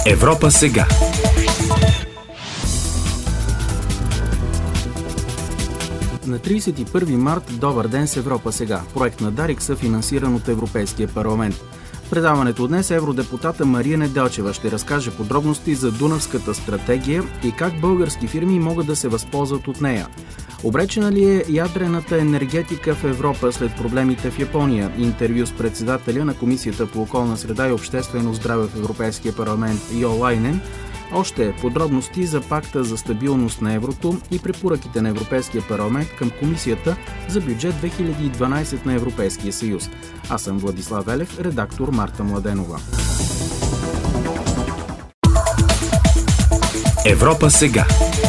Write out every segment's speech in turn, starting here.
Европа сега. На 31 март добър ден с Европа сега. Проект на Дарик, съфинансиран от Европейския парламент. В предаването днес евродепутата Мария Неделчева ще разкаже подробности за Дунавската стратегия и как български фирми могат да се възползват от нея. Обречена ли е ядрената енергетика в Европа след проблемите в Япония? Интервю с председателя на Комисията по околна среда и обществено здраве в Европейския парламент Йо Лайнен. Още подробности за пакта за стабилност на еврото и препоръките на Европейския парламент към Комисията за бюджет 2012 на Европейския съюз. Аз съм Владислав Велев, редактор Марта Младенова. Европа сега.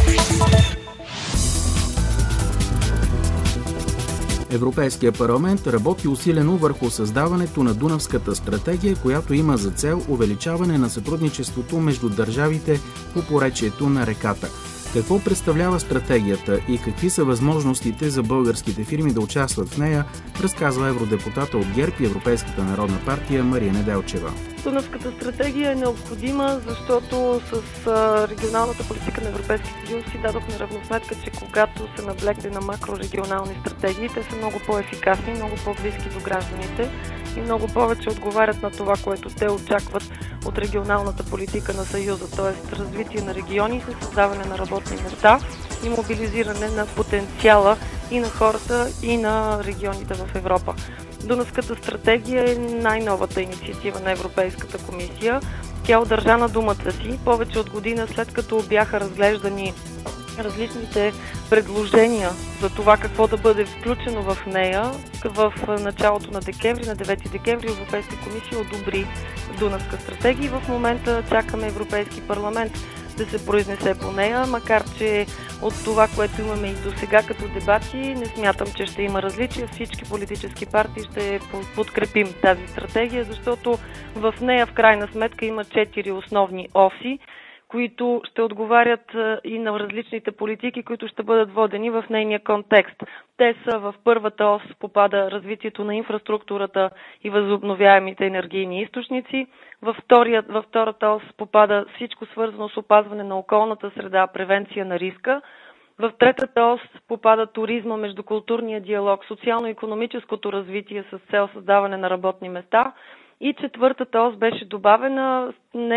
Европейския парламент работи усилено върху създаването на Дунавската стратегия, която има за цел увеличаване на сътрудничеството между държавите по поречието на реката. Какво представлява стратегията и какви са възможностите за българските фирми да участват в нея, разказва евродепутата от ГЕРБ и Европейската народна партия Мария Неделчева. Дунавската стратегия е необходима, защото с регионалната политика на Европейския съюз си дадохме равносметка, че когато се наблегне на макрорегионални стратегии, те са много по-ефикасни, много по-близки до гражданите и много повече отговарят на това, което те очакват от регионалната политика на Съюза, т.е. развитие на региони, създаване на работни места и мобилизиране на потенциала и на хората, и на регионите в Европа. Дунавската стратегия е най-новата инициатива на Европейската комисия. Тя удържа на думата си повече от година след като бяха разглеждани различните предложения за това какво да бъде включено в нея. В началото на декември, на 9 декември, Европейска комисия одобри Дунавска стратегия и в момента чакаме Европейски парламент да се произнесе по нея, макар че от това, което имаме и до сега като дебати, не смятам, че ще има различия. Всички политически партии ще подкрепим тази стратегия, защото в нея в крайна сметка има 4 основни оси, които ще отговарят и на различните политики, които ще бъдат водени в нейния контекст. Те са: в първата ос попада развитието на инфраструктурата и възобновяемите енергийни източници, във втората ос попада всичко свързано с опазване на околната среда, превенция на риска, в третата ос попада туризма, междукултурния диалог, социално-икономическото развитие с цел създаване на работни места. И четвъртата ос беше добавена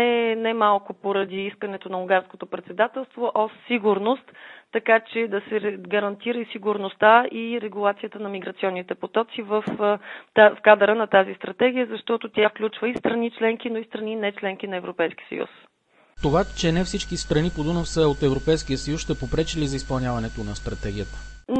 не малко поради искането на унгарското председателство, ос сигурност, така че да се гарантира и сигурността и регулацията на миграционните потоци в кадъра на тази стратегия, защото тя включва и страни членки, но и страни не членки на Европейския съюз. Това, че не всички страни по Дунав са от Европейския съюз, ще попречи ли за изпълняването на стратегията?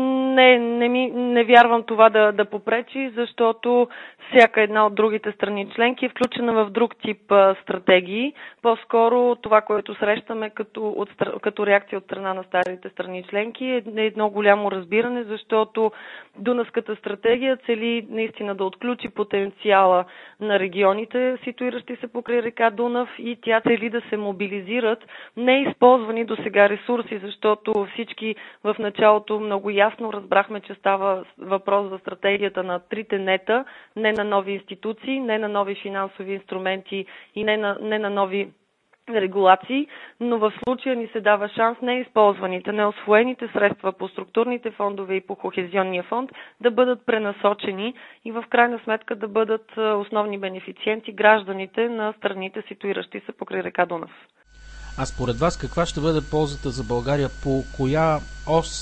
Не вярвам това да попречи, защото всяка една от другите страни членки е включена в друг тип стратегии. По-скоро това, което срещаме като реакция от страна на старите страни членки е едно голямо разбиране, защото Дунавската стратегия цели наистина да отключи потенциала на регионите, ситуиращи се покрай река Дунав, и тя цели да се мобилизират неизползвани до сега ресурси, защото всички в началото много ясно разбрахме, че става въпрос за стратегията на трите нета, не на нови институции, не на нови финансови инструменти и не на нови регулации, но в случая ни се дава шанс неизползваните, неосвоените средства по структурните фондове и по Кохезионния фонд да бъдат пренасочени и в крайна сметка да бъдат основни бенефициенти гражданите на страните, ситуиращи се покрай река Дунав. А според вас каква ще бъде ползата за България? По коя ос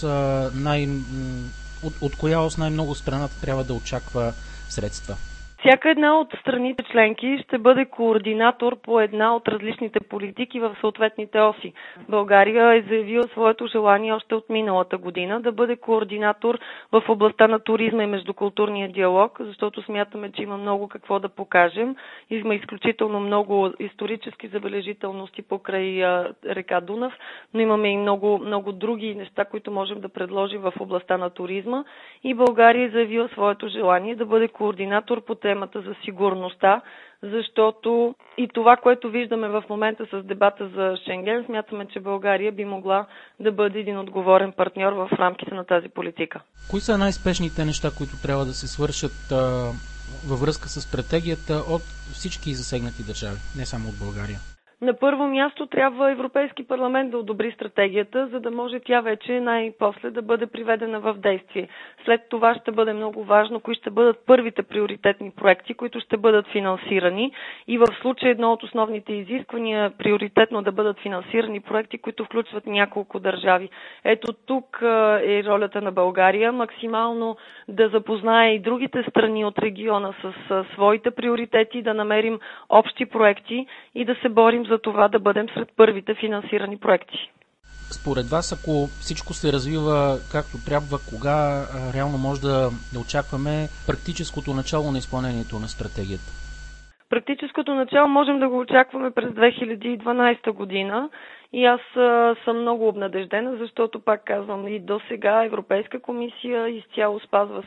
от коя ос най-много страната трябва да очаква средства? Всяка една от страните членки ще бъде координатор по една от различните политики в съответните оси. България е заявила своето желание още от миналата година да бъде координатор в областта на туризма и междукултурния диалог, защото смятаме, че има много какво да покажем. Има изключително много исторически забележителности покрай река Дунав, но имаме и много други неща, които можем да предложим в областта на туризма. И България е заявила своето желание да бъде координатор по темата за сигурността, защото и това, което виждаме в момента с дебата за Шенген, смятаме, че България би могла да бъде един отговорен партньор в рамките на тази политика. Кои са най-спешните неща, които трябва да се свършат във връзка с стратегията от всички засегнати държави, не само от България? На първо място трябва Европейски парламент да одобри стратегията, за да може тя вече най-после да бъде приведена в действие. След това ще бъде много важно кои ще бъдат първите приоритетни проекти, които ще бъдат финансирани, и в случай едно от основните изисквания приоритетно да бъдат финансирани проекти, които включват няколко държави. Ето тук е ролята на България максимално да запознае и другите страни от региона с своите приоритети, да намерим общи проекти и да се борим за това да бъдем сред първите финансирани проекти. Според вас, ако всичко се развива както трябва, кога реално може да очакваме практическото начало на изпълнението на стратегията? Практическото начало можем да го очакваме през 2012 година и аз съм много обнадеждена, защото, пак казвам, и до сега Европейска комисия изцяло спазва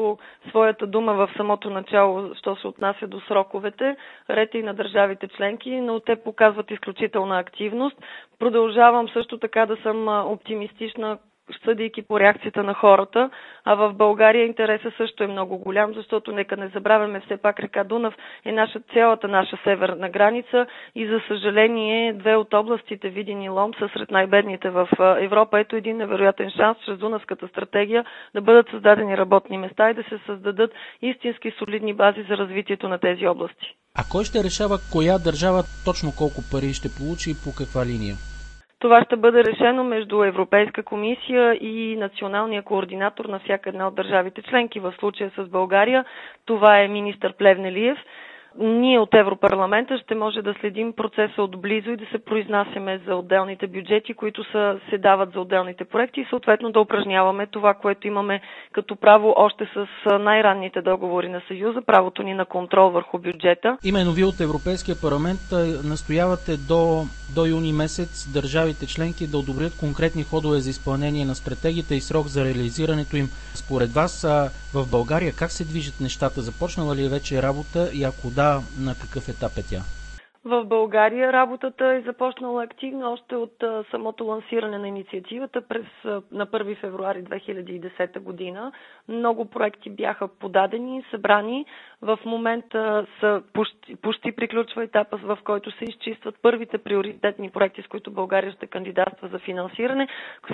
своята дума в самото начало, що се отнася до сроковете, ред и на държавите членки, но те показват изключителна активност. Продължавам също така да съм оптимистична, съдейки по реакцията на хората, а в България интересът също е много голям, защото нека не забравяме, все пак река Дунав е цялата наша северна граница и за съжаление две от областите, Видин и Лом, са сред най-бедните в Европа. Ето един невероятен шанс чрез Дунавската стратегия да бъдат създадени работни места и да се създадат истински солидни бази за развитието на тези области. А кой ще решава коя държава точно колко пари ще получи и по каква линия? Това ще бъде решено между Европейска комисия и националния координатор на всяка една от държавите членки. В случая с България това е министър Плевнелиев. Ние от Европарламента ще може да следим процеса отблизо и да се произнасяме за отделните бюджети, които се дават за отделните проекти, и съответно да упражняваме това, което имаме като право още с най-ранните договори на Съюза, правото ни на контрол върху бюджета. Именно вие от Европейския парламент настоявате до юни месец държавите членки да одобрят конкретни ходове за изпълнение на стратегията и срок за реализирането им. Според вас в България как се движат нещата? Започнала ли е вече работа и ако да, на какъв етап е тя? В България работата е започнала активно още от самото лансиране на инициативата на 1 февруари 2010 година. Много проекти бяха подадени, събрани. В момента почти приключва етапа, в който се изчистват първите приоритетни проекти, с които България ще кандидатства за финансиране.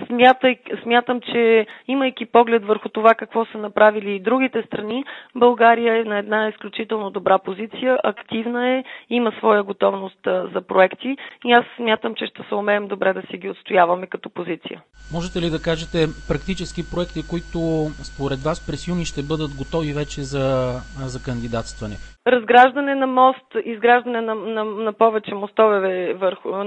Смятам, че имайки поглед върху това какво са направили и другите страни, България е на една изключително добра позиция, активна е, има своя готовност за проекти и аз смятам, че ще се умеем добре да си ги отстояваме като позиция. Можете ли да кажете практически проекти, които според вас през юни ще бъдат готови вече за кандидатстване? Разграждане на мост, изграждане на повече мостове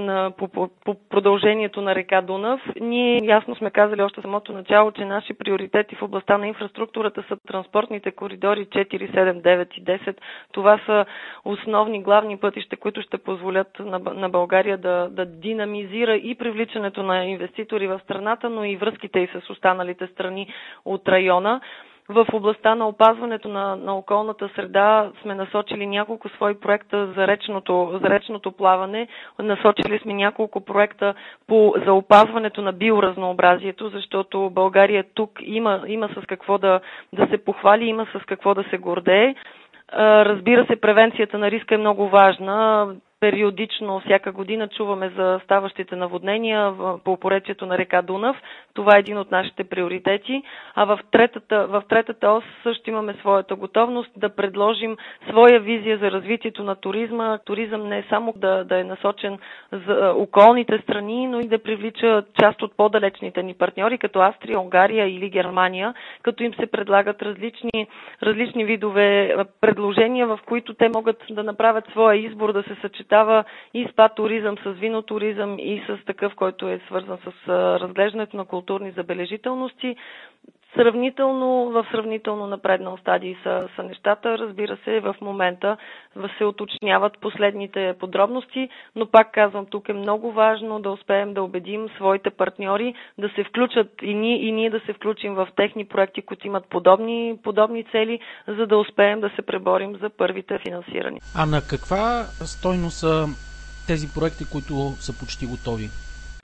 по продължението на река Дунав. Ние ясно сме казали още самото начало, че наши приоритети в областта на инфраструктурата са транспортните коридори 4, 7, 9 и 10. Това са основни главни пътища, които ще позволят на България да динамизира и привличането на инвеститори в страната, но и връзките и с останалите страни от района. В областта на опазването на околната среда сме насочили няколко свои проекта за речното плаване. Насочили сме няколко проекта за опазването на биоразнообразието, защото България тук има с какво да се похвали, има с какво да се гордее. Разбира се, превенцията на риска е много важна. Периодично, всяка година чуваме за ставащите наводнения по поречието на река Дунав. Това е един от нашите приоритети. А в третата ос също имаме своята готовност да предложим своя визия за развитието на туризма. Туризъм не е само да е насочен за околните страни, но и да привлича част от по-далечните ни партньори, като Австрия, Унгария или Германия, като им се предлагат различни видове предложения, в които те могат да направят своя избор, да се съчетават и спа туризъм с винотуризъм и с такъв, който е свързан с разглеждането на културни забележителности. В сравнително напреднал стадий са нещата. Разбира се, в момента се уточняват последните подробности, но пак казвам, тук е много важно да успеем да убедим своите партньори да се включат и ние да се включим в техни проекти, които имат подобни цели, за да успеем да се преборим за първите финансирани. А на каква стойност са тези проекти, които са почти готови?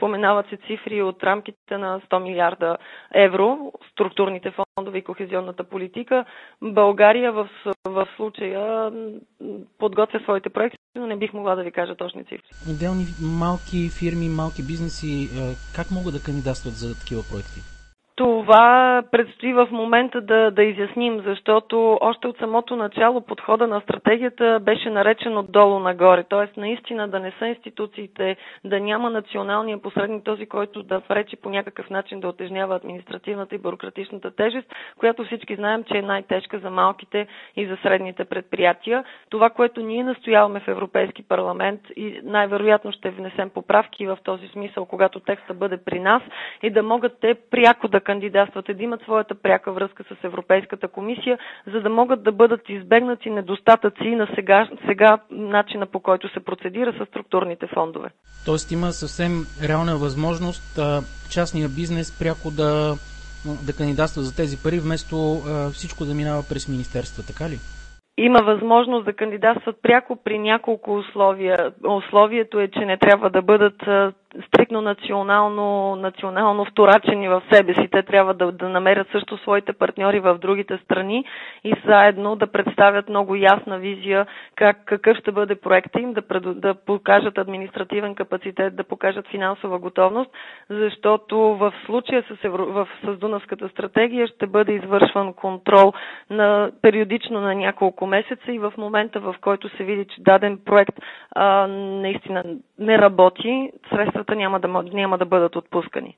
споменават се цифри от рамките на 100 милиарда евро, структурните фондове и кохезионната политика. България в случая подготвя своите проекти, но не бих могла да ви кажа точни цифри. Отделни малки фирми, малки бизнеси, как могат да кандидатстват за такива проекти? Това предстои в момента да изясним, защото още от самото начало подхода на стратегията беше наречен отдолу нагоре. Т.е. наистина да не са институциите, да няма националния посредник, този, който да пречи по някакъв начин да утежнява административната и бюрократичната тежест, която всички знаем, че е най-тежка за малките и за средните предприятия. Това, което ние настояваме в Европейски парламент и най-вероятно ще внесем поправки в този смисъл, когато текста бъде при нас, и да могат те пряко да кандидатстват, да имат своята пряка връзка с Европейската комисия, за да могат да бъдат избегнати недостатъци на сега начина, по който се процедира с структурните фондове. Тоест има съвсем реална възможност частния бизнес пряко да кандидатства за тези пари, вместо всичко да минава през министерства, така ли? Има възможност да кандидатстват пряко при няколко условия. Условието е, че не трябва да бъдат стрикно национално вторачени в себе си. Те трябва да намерят също своите партньори в другите страни и заедно да представят много ясна визия какъв ще бъде проектът им, да покажат административен капацитет, да покажат финансова готовност, защото в случая с Дунавската стратегия ще бъде извършван контрол периодично на няколко месеца и в момента, в който се види, че даден проект наистина не работи, средствата няма да бъдат отпускани.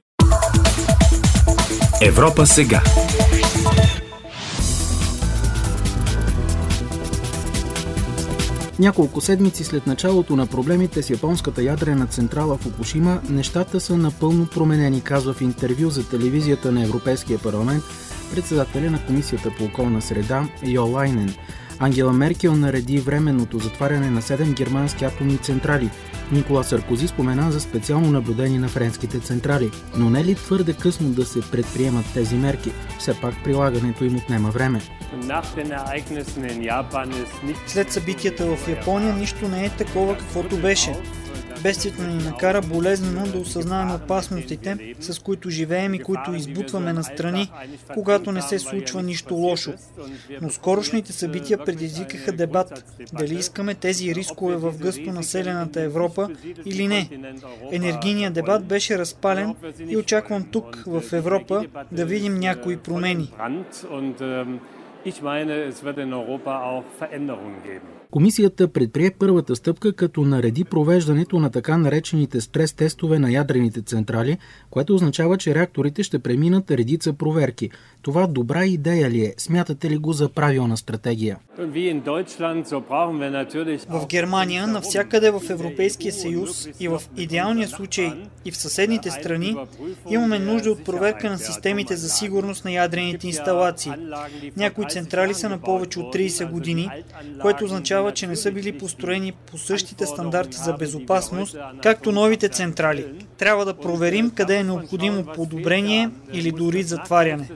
Европа сега. Няколко седмици след началото на проблемите с японската ядрена централа в Фукушима, нещата са напълно променени, казва в интервю за телевизията на Европейския парламент председателя на Комисията по околна среда Йо Лайнен. Ангела Меркел нареди временното затваряне на 7 германски атомни централи. Никола Саркози спомена за специално наблюдение на френските централи. Но не ли твърде късно да се предприемат тези мерки? Все пак прилагането им отнема време. След събитията в Япония нищо не е такова, каквото беше. Бедствието ни накара болезнено да осъзнаем опасностите, с които живеем и които избутваме настрани, когато не се случва нищо лошо. Но скорошните събития предизвикаха дебат дали искаме тези рискове в гъсто населената Европа или не. Енергийният дебат беше разпален и очаквам тук, в Европа, да видим някои промени. Комисията предприе първата стъпка, като нареди провеждането на така наречените стрес-тестове на ядрените централи, което означава, че реакторите ще преминат редица проверки. Това добра идея ли е? Смятате ли го за правилна стратегия? В Германия, навсякъде в Европейския съюз и в идеалния случай и в съседните страни имаме нужда от проверка на системите за сигурност на ядрените инсталации. Някои централи са на повече от 30 години, което означава, че не са били построени по същите стандарти за безопасност, както новите централи. Трябва да проверим къде е необходимо подобрение или дори затваряне.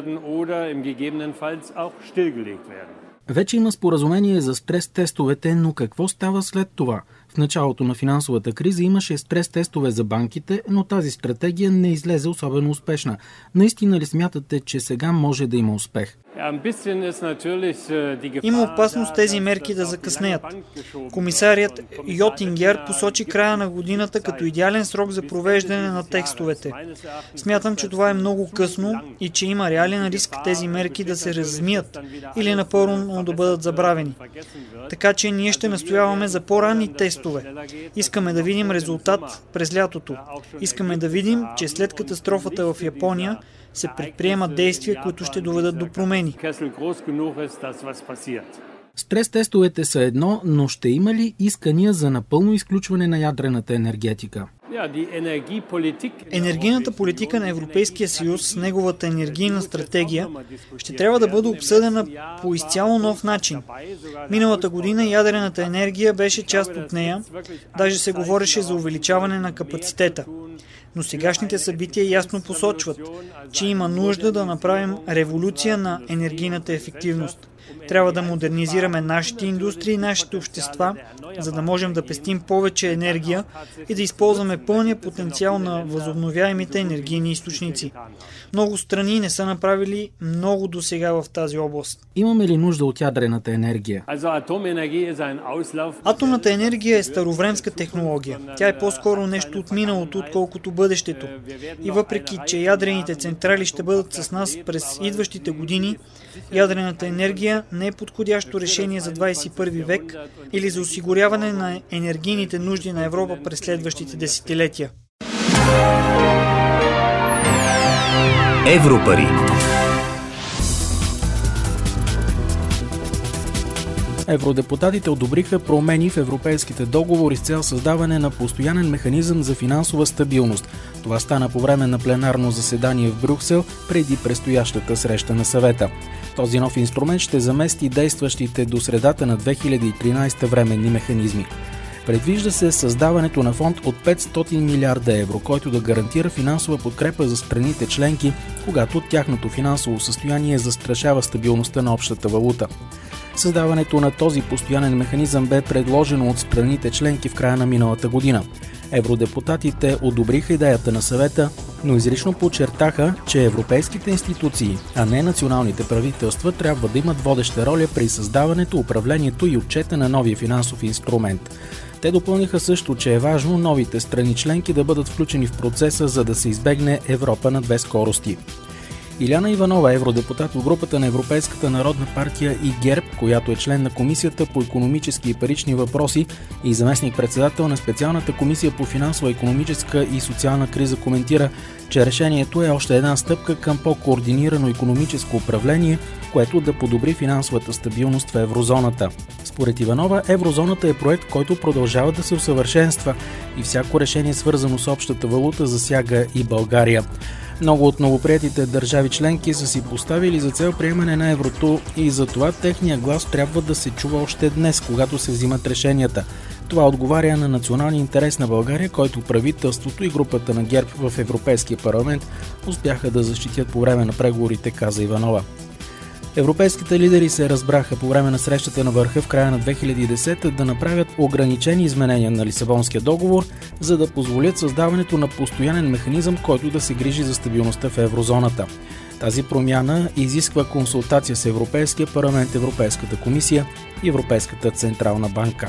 Вече има споразумение за стрес-тестовете, но какво става след това? В началото на финансовата криза имаше стрес-тестове за банките, но тази стратегия не излезе особено успешна. Наистина ли смятате, че сега може да има успех? Има опасност тези мерки да закъснеят. Комисарият Йотингер посочи края на годината като идеален срок за провеждане на текстовете. Смятам, че това е много късно и че има реален риск тези мерки да се размият или напълно да бъдат забравени. Така че ние ще настояваме за по-ранни тестове. Искаме да видим резултат през лятото. Искаме да видим, че след катастрофата в Япония се предприемат действия, които ще доведат до промени. Стрес-тестовете са едно, но ще има ли искания за напълно изключване на ядрената енергетика? Енергийната политика на Европейския съюз с неговата енергийна стратегия ще трябва да бъде обсъдена по изцяло нов начин. Миналата година ядрената енергия беше част от нея, даже се говореше за увеличаване на капацитета. Но сегашните събития ясно посочват, че има нужда да направим революция на енергийната ефективност. Трябва да модернизираме нашите индустрии и нашите общества, за да можем да пестим повече енергия и да използваме пълния потенциал на възобновяемите енергийни източници. Много страни не са направили много досега в тази област. Имаме ли нужда от ядрената енергия? Атомната енергия е старовремска технология. Тя е по-скоро нещо от миналото, отколкото бъдещето. И въпреки, че ядрените централи ще бъдат с нас през идващите години, ядрената енергия не е подходящо решение за 21 век или за осигуряване на енергийните нужди на Европа през следващите десетилетия. Европари. Евродепутатите одобриха промени в европейските договори с цел създаване на постоянен механизъм за финансова стабилност. Това стана по време на пленарно заседание в Брюксел преди предстоящата среща на съвета. Този нов инструмент ще замести действащите до средата на 2013 временни механизми. Предвижда се създаването на фонд от 500 милиарда евро, който да гарантира финансова подкрепа за страните членки, когато тяхното финансово състояние застрашава стабилността на общата валута. Създаването на този постоянен механизъм бе предложено от страните членки в края на миналата година. Евродепутатите одобриха идеята на съвета, но изрично подчертаха, че европейските институции, а не националните правителства, трябва да имат водеща роля при създаването, управлението и отчета на новия финансов инструмент. Те допълниха също, че е важно новите страни членки да бъдат включени в процеса, за да се избегне Европа на две скорости. Иляна Иванова, евродепутат в групата на Европейската народна партия и ГЕРБ, която е член на Комисията по икономически и парични въпроси и заместник-председател на специалната комисия по финансова, икономическа и социална криза, коментира, че решението е още една стъпка към по-координирано икономическо управление, което да подобри финансовата стабилност в еврозоната. Според Иванова, еврозоната е проект, който продължава да се усъвършенства и всяко решение, свързано с общата валута, засяга и България. Много от новоприетите държави членки са си поставили за цел приемане на еврото и затова техния глас трябва да се чува още днес, когато се взимат решенията. Това отговаря на националния интерес на България, който правителството и групата на ГЕРБ в Европейския парламент успяха да защитят по време на преговорите, каза Иванова. Европейските лидери се разбраха по време на срещата на върха в края на 2010 да направят ограничени изменения на Лисабонския договор, за да позволят създаването на постоянен механизъм, който да се грижи за стабилността в еврозоната. Тази промяна изисква консултация с Европейския парламент, Европейската комисия и Европейската централна банка.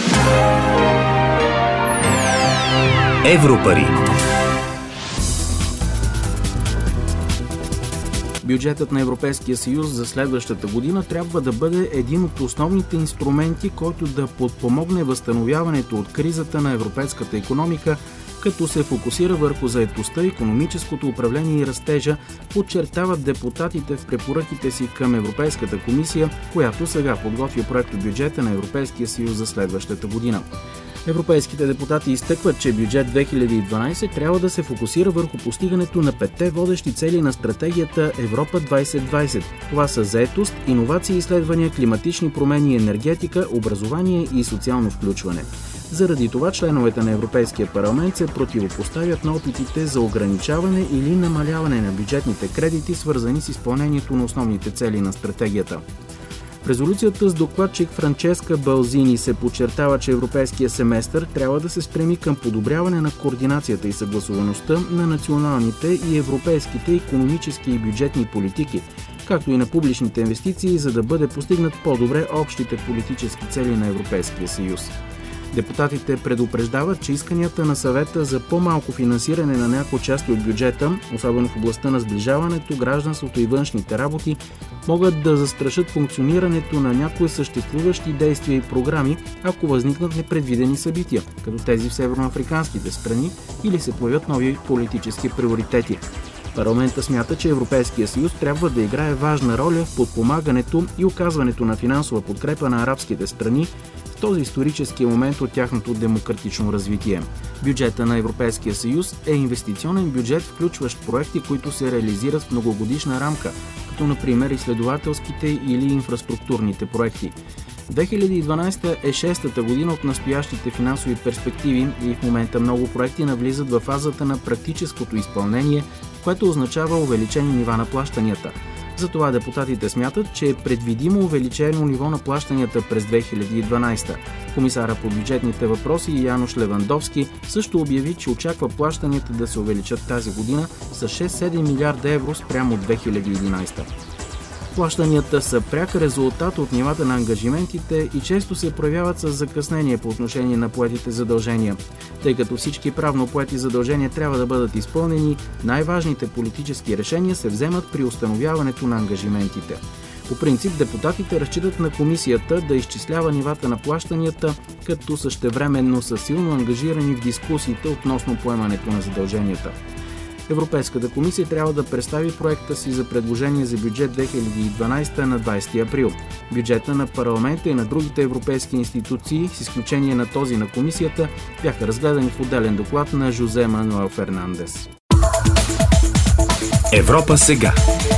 Европари. Бюджетът на Европейския съюз за следващата година трябва да бъде един от основните инструменти, който да подпомогне възстановяването от кризата на европейската икономика, като се фокусира върху заетостта, икономическото управление и растежа, подчертават депутатите в препоръките си към Европейската комисия, която сега подготвя проектобюджета на Европейския съюз за следващата година. Европейските депутати изтъкват, че бюджет 2012 трябва да се фокусира върху постигането на 5 водещи цели на стратегията Европа 2020. Това са заетост, иновации и изследвания, климатични промени, енергетика, образование и социално включване. Заради това членовете на Европейския парламент се противопоставят на опитите за ограничаване или намаляване на бюджетните кредити, свързани с изпълнението на основните цели на стратегията. В резолюцията с докладчик Франческа Балзини се подчертава, че европейския семестър трябва да се стреми към подобряване на координацията и съгласуваността на националните и европейските икономически и бюджетни политики, както и на публичните инвестиции, за да бъде постигнат по-добре общите политически цели на Европейския съюз. Депутатите предупреждават, че исканията на съвета за по-малко финансиране на някои части от бюджета, особено в областта на сближаването, гражданството и външните работи, могат да застрашат функционирането на някои съществуващи действия и програми, ако възникнат непредвидени събития, като тези в северноафриканските страни или се появят нови политически приоритети. Парламента смята, че Европейския съюз трябва да играе важна роля в подпомагането и оказването на финансова подкрепа на арабските страни в този исторически момент от тяхното демократично развитие. Бюджета на Европейския съюз е инвестиционен бюджет, включващ проекти, които се реализират в многогодишна рамка, като например изследователските или инфраструктурните проекти. 2012 е шестата година от настоящите финансови перспективи и в момента много проекти навлизат във фазата на практическото изпълнение, което означава увеличени нива на плащанията. Затова депутатите смятат, че е предвидимо увеличено ниво на плащанията през 2012. Комисара по бюджетните въпроси Януш Левандовски също обяви, че очаква плащанията да се увеличат тази година с 6-7 милиарда евро спрямо 2011. Плащанията са пряк резултат от нивата на ангажиментите и често се проявяват с закъснение по отношение на поетите задължения. Тъй като всички правно поети задължения трябва да бъдат изпълнени, най-важните политически решения се вземат при установяването на ангажиментите. По принцип, депутатите разчитат на комисията да изчислява нивата на плащанията, като същевременно са силно ангажирани в дискусиите относно поемането на задълженията. Европейската комисия трябва да представи проекта си за предложение за бюджет 2012 на 20 април. Бюджета на парламента и на другите европейски институции, с изключение на този на комисията, бяха разгледани в отделен доклад на Жозе Мануел Фернандес. Европа сега.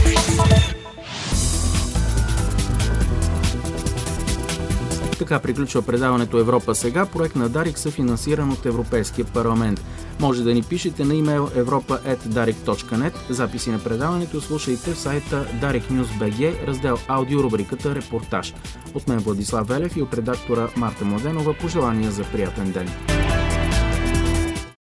Така приключва предаването Европа сега, проект на Дарик, съфинансиран от Европейския парламент. Може да ни пишете на имейл europa@darik.net. Записи на предаването слушайте в сайта Дарик Нюз БГ, раздел аудио, рубриката Репортаж. От мен Владислав Велев и от редактора Марта Младенова пожелания за приятен ден.